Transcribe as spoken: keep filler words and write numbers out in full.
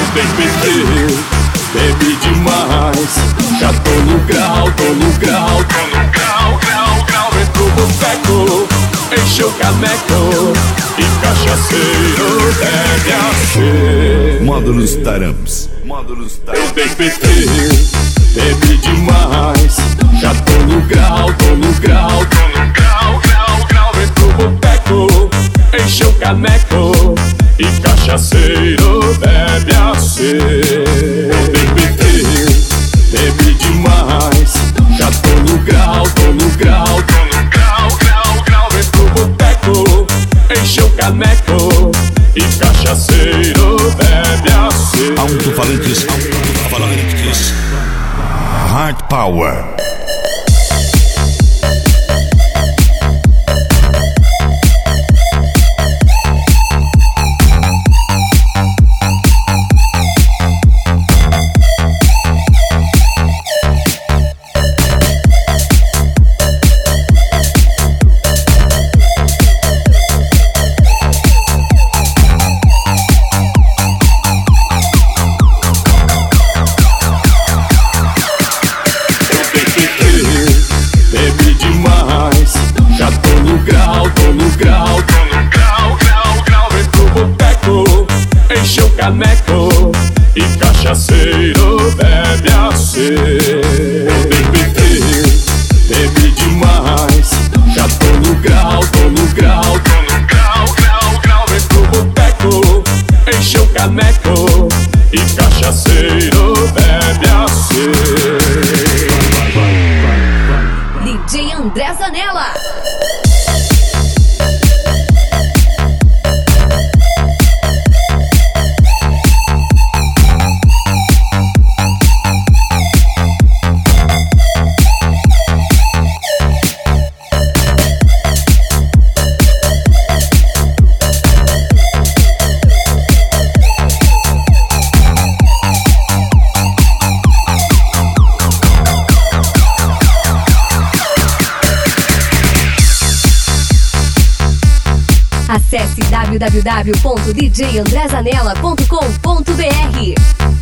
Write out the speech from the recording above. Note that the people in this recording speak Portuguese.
Ontem bebi, bebi demais. Já tô no grau, tô no grau, tô no grau, grau, grau. Entro no boteco, enche o caneco e cachaceiro deve ser. Módulos Taramps. Módulos Taramps. Ontem bebi, bebi demais. Já tô no grau, tô no grau, tô no grau, grau, grau. Entro no boteco, enche o caneco e cachaceiro bebe assim. Ontem bebi, bebi demais. Já tô no grau, tô no grau, tô no grau, grau, grau. Entro no boteco, enche o caneco e cachaceiro bebe assim. Alto-falantes, alto-falantes. Hard Power. Caneco e cachaceiro bebe assim. Ontem bebi, bebi demais. Já tô no grau, tô no grau, tô no grau, grau, grau. Entro no boteco, enche o caneco e cachaceiro bebe assim. D J André Zanella. Acesse w w w ponto d j andré zanella ponto com ponto b r.